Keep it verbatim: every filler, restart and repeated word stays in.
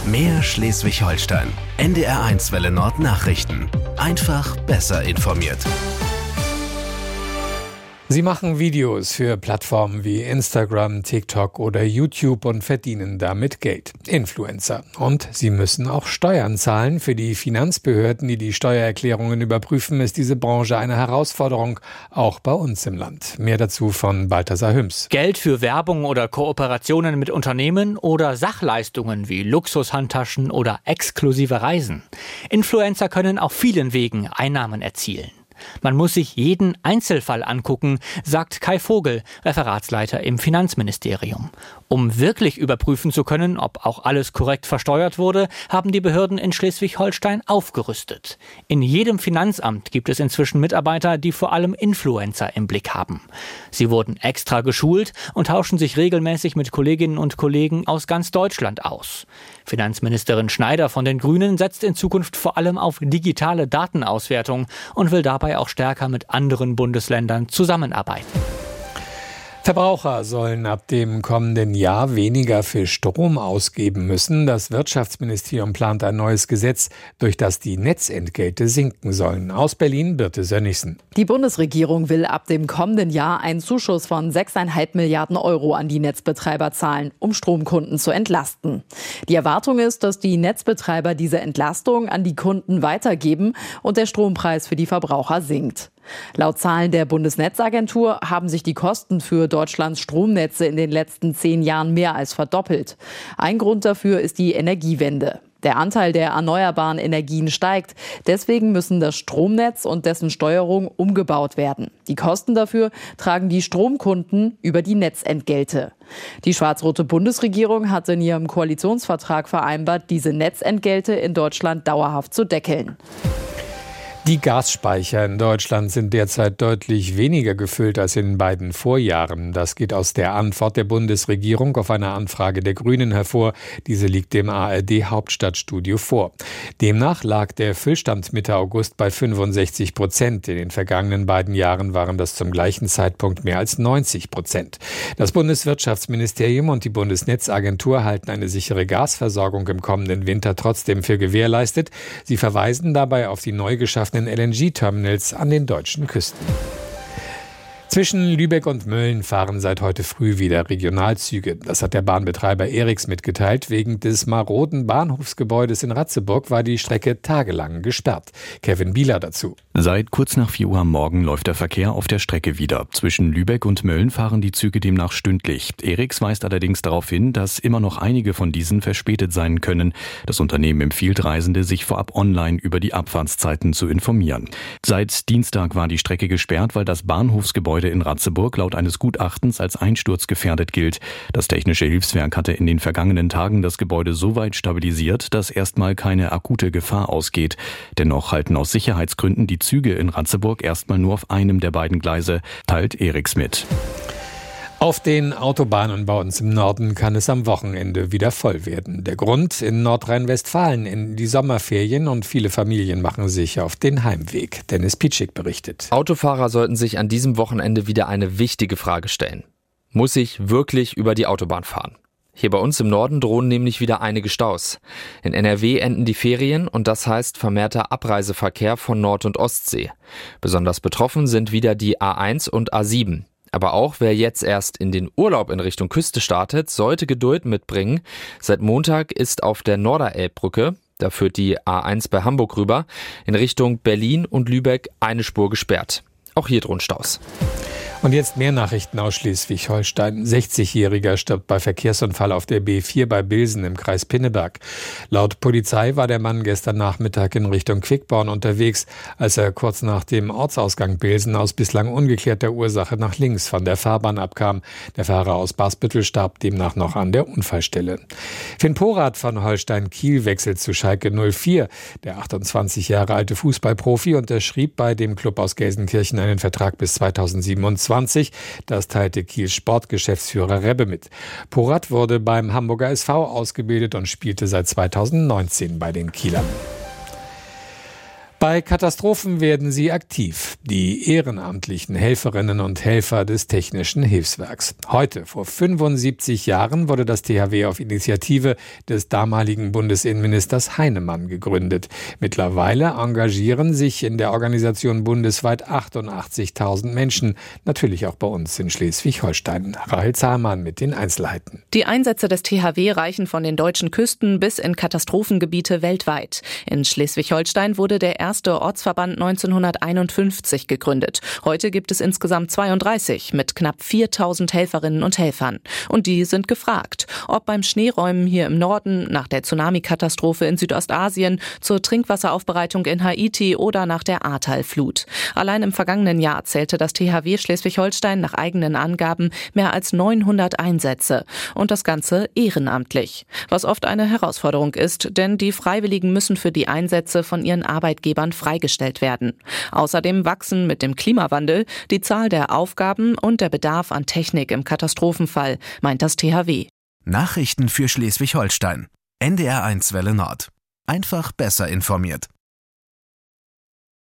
Mehr Schleswig-Holstein. N D R eins Welle Nord Nachrichten. Einfach besser informiert. Sie machen Videos für Plattformen wie Instagram, TikTok oder YouTube und verdienen damit Geld. Influencer. Und sie müssen auch Steuern zahlen. Für die Finanzbehörden, die die Steuererklärungen überprüfen, ist diese Branche eine Herausforderung, auch bei uns im Land. Mehr dazu von Balthasar Hüms. Geld für Werbung oder Kooperationen mit Unternehmen oder Sachleistungen wie Luxushandtaschen oder exklusive Reisen. Influencer können auf vielen Wegen Einnahmen erzielen. Man muss sich jeden Einzelfall angucken, sagt Kai Vogel, Referatsleiter im Finanzministerium. Um wirklich überprüfen zu können, ob auch alles korrekt versteuert wurde, haben die Behörden in Schleswig-Holstein aufgerüstet. In jedem Finanzamt gibt es inzwischen Mitarbeiter, die vor allem Influencer im Blick haben. Sie wurden extra geschult und tauschen sich regelmäßig mit Kolleginnen und Kollegen aus ganz Deutschland aus. Finanzministerin Schneider von den Grünen setzt in Zukunft vor allem auf digitale Datenauswertung und will dabei auch stärker mit anderen Bundesländern zusammenarbeiten. Verbraucher sollen ab dem kommenden Jahr weniger für Strom ausgeben müssen. Das Wirtschaftsministerium plant ein neues Gesetz, durch das die Netzentgelte sinken sollen. Aus Berlin, Birte Sönnigsen. Die Bundesregierung will ab dem kommenden Jahr einen Zuschuss von sechs Komma fünf Milliarden Euro an die Netzbetreiber zahlen, um Stromkunden zu entlasten. Die Erwartung ist, dass die Netzbetreiber diese Entlastung an die Kunden weitergeben und der Strompreis für die Verbraucher sinkt. Laut Zahlen der Bundesnetzagentur haben sich die Kosten für Deutschlands Stromnetze in den letzten zehn Jahren mehr als verdoppelt. Ein Grund dafür ist die Energiewende. Der Anteil der erneuerbaren Energien steigt. Deswegen müssen das Stromnetz und dessen Steuerung umgebaut werden. Die Kosten dafür tragen die Stromkunden über die Netzentgelte. Die schwarz-rote Bundesregierung hat in ihrem Koalitionsvertrag vereinbart, diese Netzentgelte in Deutschland dauerhaft zu deckeln. Die Gasspeicher in Deutschland sind derzeit deutlich weniger gefüllt als in beiden Vorjahren. Das geht aus der Antwort der Bundesregierung auf eine Anfrage der Grünen hervor. Diese liegt dem A R D-Hauptstadtstudio vor. Demnach lag der Füllstand Mitte August bei fünfundsechzig Prozent. In den vergangenen beiden Jahren waren das zum gleichen Zeitpunkt mehr als neunzig Prozent. Das Bundeswirtschaftsministerium und die Bundesnetzagentur halten eine sichere Gasversorgung im kommenden Winter trotzdem für gewährleistet. Sie verweisen dabei auf die neu geschaffenen L N G-Terminals an den deutschen Küsten. Zwischen Lübeck und Mölln fahren seit heute früh wieder Regionalzüge. Das hat der Bahnbetreiber Eriks mitgeteilt. Wegen des maroden Bahnhofsgebäudes in Ratzeburg war die Strecke tagelang gesperrt. Kevin Bieler dazu. Seit kurz nach vier Uhr am Morgen läuft der Verkehr auf der Strecke wieder. Zwischen Lübeck und Mölln fahren die Züge demnach stündlich. Eriks weist allerdings darauf hin, dass immer noch einige von diesen verspätet sein können. Das Unternehmen empfiehlt Reisende, sich vorab online über die Abfahrtszeiten zu informieren. Seit Dienstag war die Strecke gesperrt, weil das Bahnhofsgebäude in Ratzeburg laut eines Gutachtens als einsturzgefährdet gilt. Das Technische Hilfswerk hatte in den vergangenen Tagen das Gebäude so weit stabilisiert, dass erstmal keine akute Gefahr ausgeht. Dennoch halten aus Sicherheitsgründen die Züge in Ratzeburg erstmal nur auf einem der beiden Gleise, teilt Eriks mit. Auf den Autobahnen bei uns im Norden kann es am Wochenende wieder voll werden. Der Grund: in Nordrhein-Westfalen in die Sommerferien und viele Familien machen sich auf den Heimweg. Dennis Pitschik berichtet. Autofahrer sollten sich an diesem Wochenende wieder eine wichtige Frage stellen. Muss ich wirklich über die Autobahn fahren? Hier bei uns im Norden drohen nämlich wieder einige Staus. In N R W enden die Ferien und das heißt vermehrter Abreiseverkehr von Nord- und Ostsee. Besonders betroffen sind wieder die A eins und A sieben. Aber auch wer jetzt erst in den Urlaub in Richtung Küste startet, sollte Geduld mitbringen. Seit Montag ist auf der Norderelbbrücke, da führt die A eins bei Hamburg rüber, in Richtung Berlin und Lübeck eine Spur gesperrt. Auch hier drohen Staus. Und jetzt mehr Nachrichten aus Schleswig-Holstein. sechzigjähriger stirbt bei Verkehrsunfall auf der B vier bei Bilsen im Kreis Pinneberg. Laut Polizei war der Mann gestern Nachmittag in Richtung Quickborn unterwegs, als er kurz nach dem Ortsausgang Bilsen aus bislang ungeklärter Ursache nach links von der Fahrbahn abkam. Der Fahrer aus Basbüttel starb demnach noch an der Unfallstelle. Finn Porath von Holstein Kiel wechselt zu Schalke null vier. Der achtundzwanzig Jahre alte Fußballprofi unterschrieb bei dem Klub aus Gelsenkirchen einen Vertrag bis zweitausendsiebenundzwanzig. Das teilte Kiels Sportgeschäftsführer Rebbe mit. Porath wurde beim Hamburger S V ausgebildet und spielte seit zweitausendneunzehn bei den Kielern. Bei Katastrophen werden sie aktiv, die ehrenamtlichen Helferinnen und Helfer des Technischen Hilfswerks. Heute, vor fünfundsiebzig Jahren, wurde das T H W auf Initiative des damaligen Bundesinnenministers Heinemann gegründet. Mittlerweile engagieren sich in der Organisation bundesweit achtundachtzigtausend Menschen, natürlich auch bei uns in Schleswig-Holstein. Rahel Zahlmann mit den Einzelheiten. Die Einsätze des T H W reichen von den deutschen Küsten bis in Katastrophengebiete weltweit. In Schleswig-Holstein wurde der erste Ortsverband neunzehnhunderteinundfünfzig gegründet. Heute gibt es insgesamt zweiunddreißig mit knapp viertausend Helferinnen und Helfern. Und die sind gefragt, ob beim Schneeräumen hier im Norden, nach der Tsunami-Katastrophe in Südostasien, zur Trinkwasseraufbereitung in Haiti oder nach der Ahrtal-Flut. Allein im vergangenen Jahr zählte das T H W Schleswig-Holstein nach eigenen Angaben mehr als neunhundert Einsätze. Und das Ganze ehrenamtlich. Was oft eine Herausforderung ist, denn die Freiwilligen müssen für die Einsätze von ihren Arbeitgebern freigestellt werden. Außerdem wachsen mit dem Klimawandel die Zahl der Aufgaben und der Bedarf an Technik im Katastrophenfall, meint das T H W. Nachrichten für Schleswig-Holstein. N D R eins Welle Nord. Einfach besser informiert.